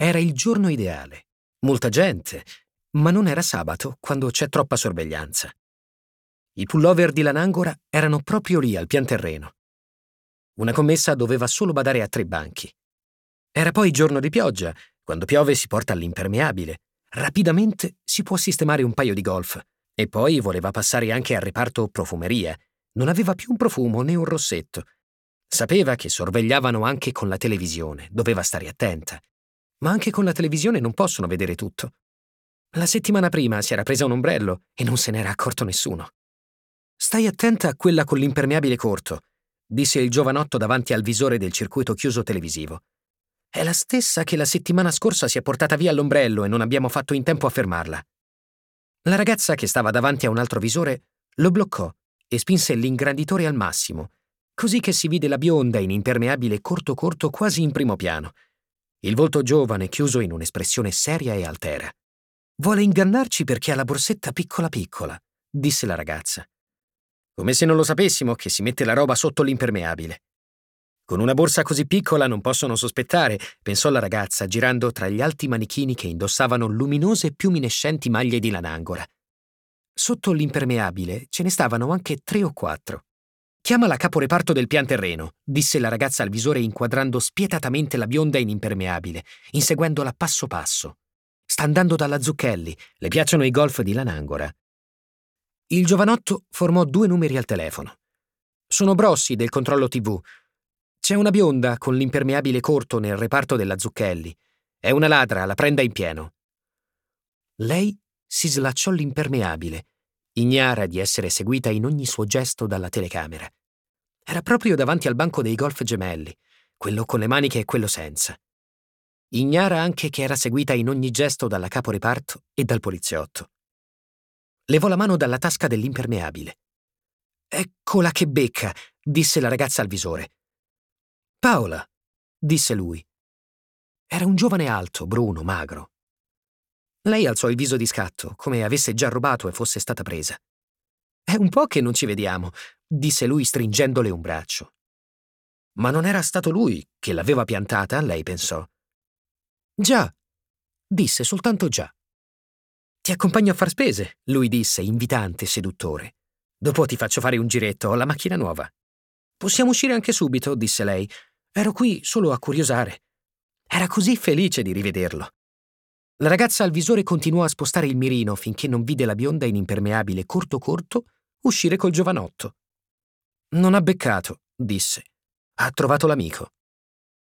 Era il giorno ideale. Molta gente, ma non era sabato quando c'è troppa sorveglianza. I pullover di Lanangora erano proprio lì al pian terreno. Una commessa doveva solo badare a 3 banchi. Era poi giorno di pioggia. Quando piove si porta all'impermeabile. Rapidamente si può sistemare un paio di golf. E poi voleva passare anche al reparto profumeria. Non aveva più un profumo né un rossetto. Sapeva che sorvegliavano anche con la televisione, doveva stare attenta. Ma anche con la televisione non possono vedere tutto. La settimana prima si era presa un ombrello e non se n'era accorto nessuno. «Stai attenta a quella con l'impermeabile corto», disse il giovanotto davanti al visore del circuito chiuso televisivo. «È la stessa che la settimana scorsa si è portata via l'ombrello e non abbiamo fatto in tempo a fermarla». La ragazza che stava davanti a un altro visore lo bloccò e spinse l'ingranditore al massimo, così che si vide la bionda in impermeabile corto corto quasi in primo piano. Il volto giovane chiuso in un'espressione seria e altera. «Vuole ingannarci perché ha la borsetta piccola piccola», disse la ragazza. «Come se non lo sapessimo che si mette la roba sotto l'impermeabile». «Con una borsa così piccola non possono sospettare», pensò la ragazza, girando tra gli alti manichini che indossavano luminose e piuminescenti maglie di Lanangora. Sotto l'impermeabile ce ne stavano anche 3 o 4. «Chiama la caporeparto del pian terreno», disse la ragazza al visore inquadrando spietatamente la bionda in impermeabile, inseguendola passo passo. «Sta andando dalla Zucchelli, le piacciono i golf di Lanangora». Il giovanotto formò 2 numeri al telefono. «Sono Brossi del controllo TV. C'è una bionda con l'impermeabile corto nel reparto della Zucchelli. È una ladra, la prenda in pieno». Lei si slacciò l'impermeabile, ignara di essere seguita in ogni suo gesto dalla telecamera. Era proprio davanti al banco dei golf gemelli, quello con le maniche e quello senza. Ignara anche che era seguita in ogni gesto dalla caporeparto e dal poliziotto. Levò la mano dalla tasca dell'impermeabile. «Eccola che becca», disse la ragazza al visore. «Paola», disse lui. Era un giovane alto, bruno, magro. Lei alzò il viso di scatto, come avesse già rubato e fosse stata presa. «È un po' che non ci vediamo», disse lui stringendole un braccio. Ma non era stato lui che l'aveva piantata, lei pensò. «Già», disse soltanto già. «Ti accompagno a far spese», lui disse, invitante e seduttore. «Dopo ti faccio fare un giretto, ho la macchina nuova». «Possiamo uscire anche subito», disse lei. «Ero qui solo a curiosare». Era così felice di rivederlo. La ragazza al visore continuò a spostare il mirino finché non vide la bionda in impermeabile corto corto uscire col giovanotto. «Non ha beccato», disse. «Ha trovato l'amico».